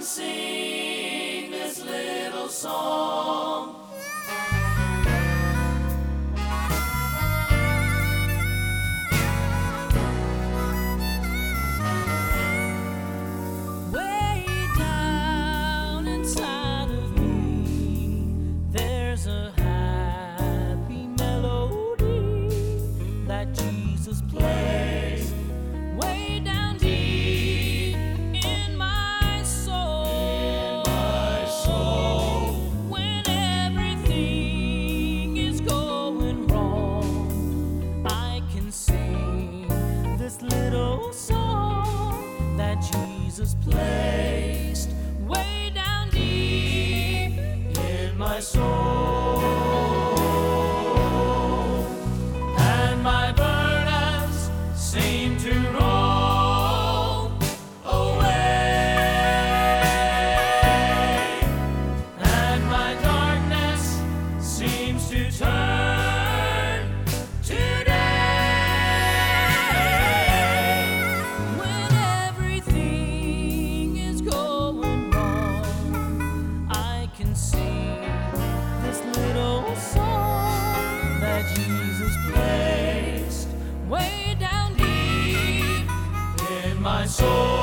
sing this little song. Way down inside of me, there's a happy melody that Jesus plays. Way down deep in my soul, when everything is going wrong, I can sing this little song that Jesus placed way down deep in my soul. And my burdens seem to roll away, and my darkness seems to turn today. When everything is going wrong, I can sing this little song that Jesus placed way down deep in my soul.